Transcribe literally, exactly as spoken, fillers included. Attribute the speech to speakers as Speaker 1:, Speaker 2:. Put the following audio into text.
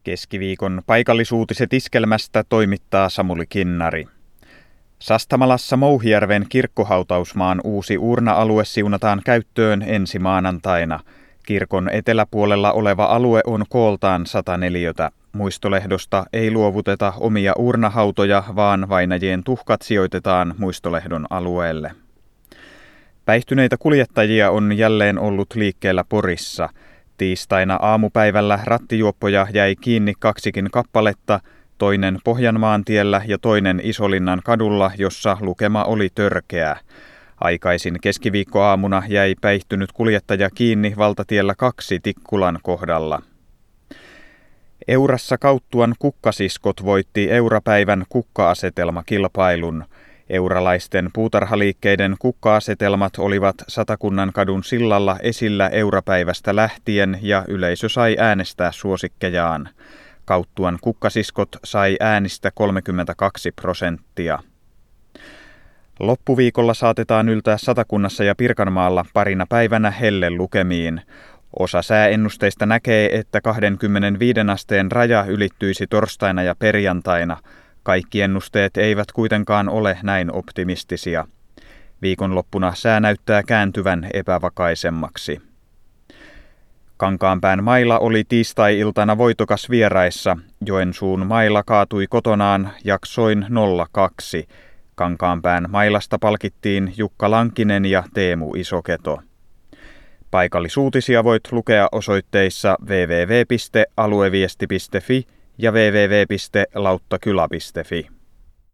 Speaker 1: Keskiviikon paikallisuutiset iskelmästä toimittaa Samuli Kinnari. Sastamalassa Mouhijärven kirkkohautausmaan uusi uurna-alue siunataan käyttöön ensi maanantaina. Kirkon eteläpuolella oleva alue on kooltaan sata neliötä. Muistolehdosta ei luovuteta omia uurnahautoja, vaan vainajien tuhkat sijoitetaan muistolehdon alueelle. Päihtyneitä kuljettajia on jälleen ollut liikkeellä Porissa. Tiistaina aamupäivällä rattijuoppoja jäi kiinni kaksikin kappaletta, toinen Pohjanmaantiellä ja toinen Isolinnan kadulla, jossa lukema oli törkeä. Aikaisin keskiviikkoaamuna jäi päihtynyt kuljettaja kiinni valtatiellä kaksi Tikkulan kohdalla. Eurassa Kauttuan kukkasiskot voitti Eurapäivän kukka-asetelmakilpailun. Euralaisten puutarhaliikkeiden kukka-asetelmat olivat Satakunnan kadun sillalla esillä Eurapäivästä lähtien ja yleisö sai äänestää suosikkejaan. Kauttuan kukkasiskot sai äänistä kolmekymmentäkaksi prosenttia. Loppuviikolla saatetaan yltää Satakunnassa ja Pirkanmaalla parina päivänä hellelukemiin. Osa sääennusteista näkee, että kaksikymmentäviisi asteen raja ylittyisi torstaina ja perjantaina. Kaikki ennusteet eivät kuitenkaan ole näin optimistisia. Viikonloppuna sää näyttää kääntyvän epävakaisemmaksi. Kankaanpään Maila oli tiistai-iltana voitokas vieraissa. Joensuun Maila kaatui kotonaan jaksoin nolla kaksi. Kankaanpään Mailasta palkittiin Jukka Lankinen ja Teemu Isoketo. Paikallisuutisia voit lukea osoitteissa double-u double-u double-u piste alueviesti piste fi ja double-u double-u double-u piste lauttakylä piste fi.